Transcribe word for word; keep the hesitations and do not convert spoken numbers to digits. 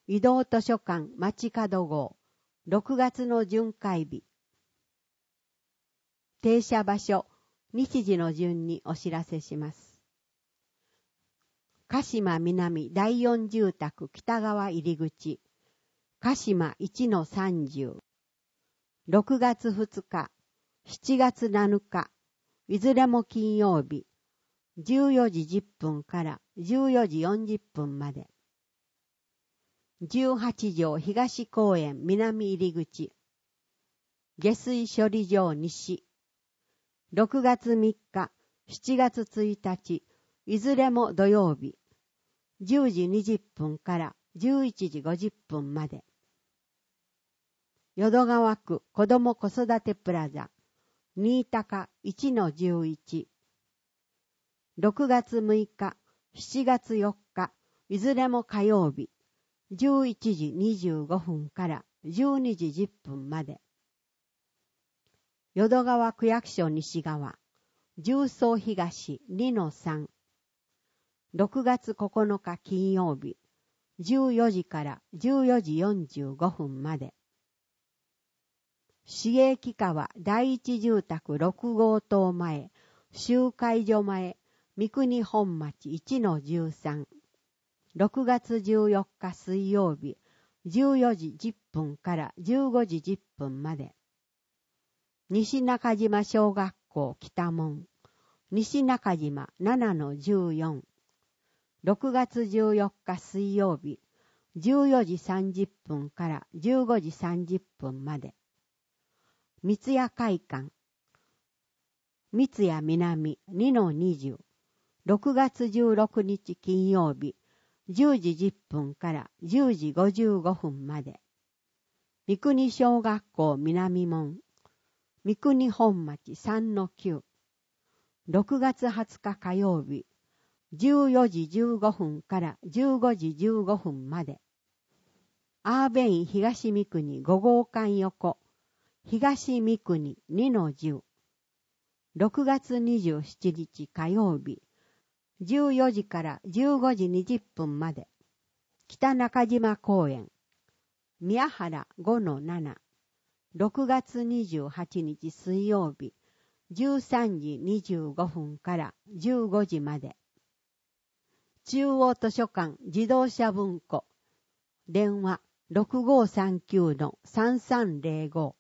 移動図書館街角号ろくがつの巡回日。停車場所、日時の順にお知らせします。鹿島南だいよん住宅北側入り口、鹿島いちのさんじゅう、ろくがつふつか、しちがつなのか、いずれも金曜日、じゅうよじじゅっぷんからじゅうよじよんじゅっぷんまで。じゅうはち条東公園南入り口、下水処理場西、ろくがつみっか、しちがつついたち、いずれも土曜日、じゅうじにじゅっぷんからじゅういちじごじゅっぷんまで。淀川区子ども子育てプラザ、新高いちのじゅういち、ろくがつむいか、しちがつよっか、いずれも火曜日、じゅういちじにじゅうごふんからじゅうにじじゅっぷんまで。淀川区役所西側、重曹東にのさん、ろくがつここのか金曜日、じゅうよじからじゅうよじよんじゅうごふんまで。市営木川第一住宅ろく号棟前、集会所前、三国本町いちのじゅうさん、ろくがつじゅうよっか水曜日、じゅうよじじゅっぷんからじゅうごじじゅっぷんまで。西中島小学校北門、西中島ななのじゅうよん、ろくがつじゅうよっか水曜日、じゅうよじさんじゅっぷんからじゅうごじさんじゅっぷんまで。三ツ谷会館、三ツ谷南にのにじゅう、ろくがつじゅうろくにち金曜日、じゅうじじゅっぷんからじゅうじごじゅうごふんまで。三国小学校南門、三国本町さんのきゅう、ろくがつはつか火曜日、じゅうよじじゅうごふんからじゅうごじじゅうごふんまで。アーベイン東三国ご号館横、東三国にのじゅう、ろくがつにじゅうしちにち火曜日、じゅうよじからじゅうごじにじゅっぷんまで。北中島公園、宮原ごのなな、ろくがつにじゅうはちにち水曜日、じゅうさんじにじゅうごふんからじゅうごじまで。中央図書館自動車文庫、電話ろくごーさんきゅうのさんさんぜろご、